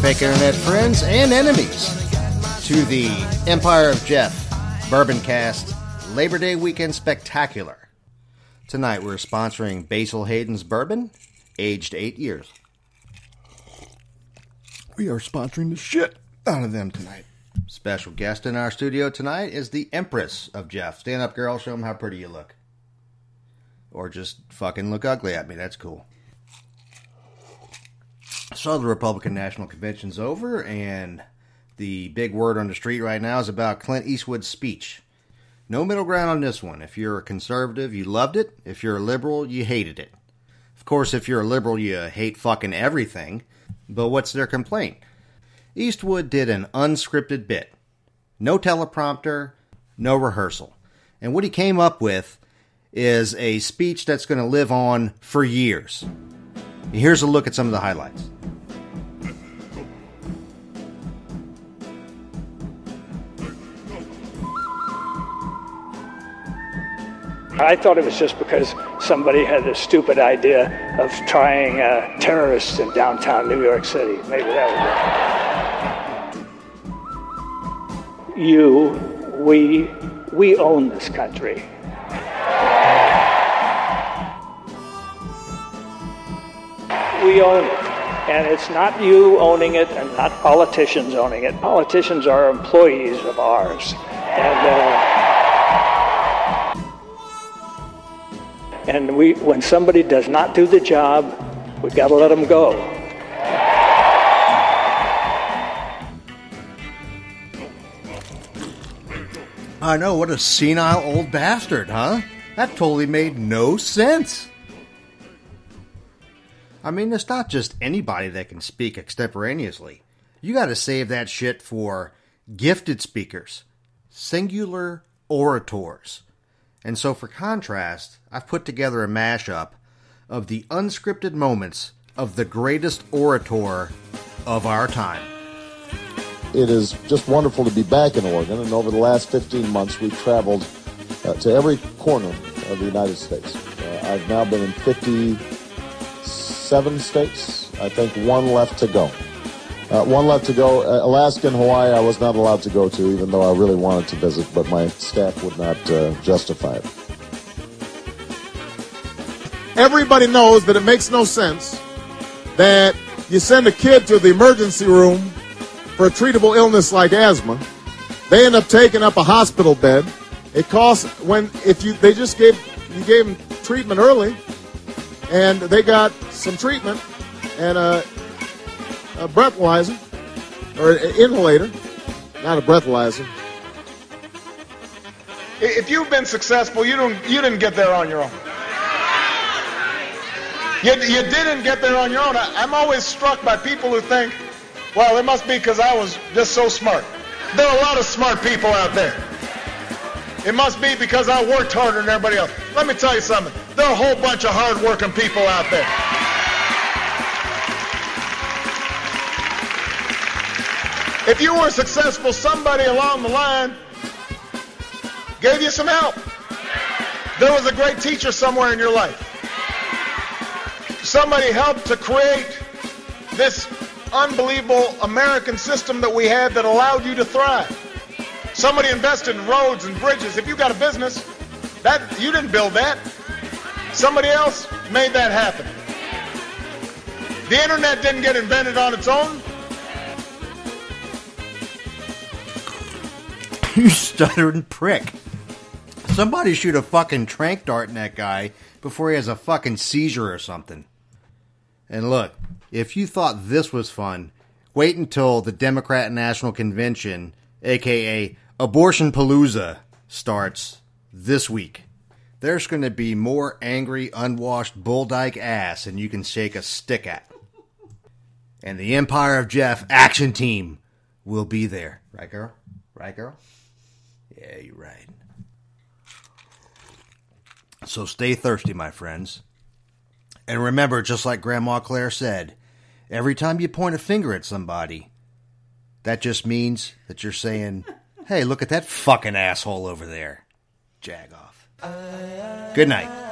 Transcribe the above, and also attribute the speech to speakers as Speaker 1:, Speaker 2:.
Speaker 1: fake internet friends and enemies, to the Empire of Jeff Bourboncast Labor Day Weekend Spectacular. Tonight we're sponsoring Basil Hayden's Bourbon, aged 8 years. We are sponsoring the shit out of them tonight. Special guest in our studio tonight is the Empress of Jeff. Stand up, girl. Show them how pretty you look. Or just fucking look ugly at me. That's cool. So the Republican National Convention's over, and the big word on the street right now is about Clint Eastwood's speech. No middle ground on this one. If you're a conservative, you loved it. If you're a liberal, you hated it. Of course, if you're a liberal, you hate fucking everything. But what's their complaint? Eastwood did an unscripted bit. No teleprompter, no rehearsal. And what he came up with is a speech that's going to live on for years. Here's a look at some of the highlights.
Speaker 2: I thought it was just because somebody had a stupid idea of trying terrorists in downtown New York City. Maybe that was it. We own this country. We own it. And it's not you owning it and not politicians owning it. Politicians are employees of ours. And when somebody does not do the job, we've got to let them go.
Speaker 1: I know, what a senile old bastard, huh? That totally made no sense. I mean, it's not just anybody that can speak extemporaneously. You gotta save that shit for gifted speakers, singular orators. And so for contrast, I've put together a mashup of the unscripted moments of the greatest orator of our time.
Speaker 3: It is just wonderful to be back in Oregon, and over the last 15 months we've traveled to every corner of the United States. I've now been in 57 states. I think one left to go. Alaska and Hawaii I was not allowed to go to, even though I really wanted to visit, but my staff would not justify it.
Speaker 4: Everybody knows that it makes no sense that you send a kid to the emergency room for a treatable illness like asthma. They end up taking up a hospital bed. It costs you gave them treatment early, and they got some treatment and a breathalyzer, or an inhalator, not a breathalyzer.
Speaker 5: If you've been successful, you didn't get there on your own. You didn't get there on your own. I'm always struck by people who think, well, it must be because I was just so smart. There are a lot of smart people out there. It must be because I worked harder than everybody else. Let me tell you something. There are a whole bunch of hard-working people out there. If you were successful, somebody along the line gave you some help. There was a great teacher somewhere in your life. Somebody helped to create this unbelievable American system that we had that allowed you to thrive. Somebody invested in roads and bridges. If you got a business, you didn't build that. Somebody else made that happen. The internet didn't get invented on its own.
Speaker 1: You stuttering prick. Somebody shoot a fucking tranq dart in that guy before he has a fucking seizure or something. And look, if you thought this was fun, wait until the Democrat National Convention, aka Abortion Palooza, starts this week. There's going to be more angry, unwashed bulldyke ass than you can shake a stick at. And the Empire of Jeff action team will be there. Right, girl? Right, girl? Yeah, you're right. So stay thirsty, my friends. And remember, just like Grandma Claire said, every time you point a finger at somebody, that just means that you're saying, hey, look at that fucking asshole over there. Jag off. Good night.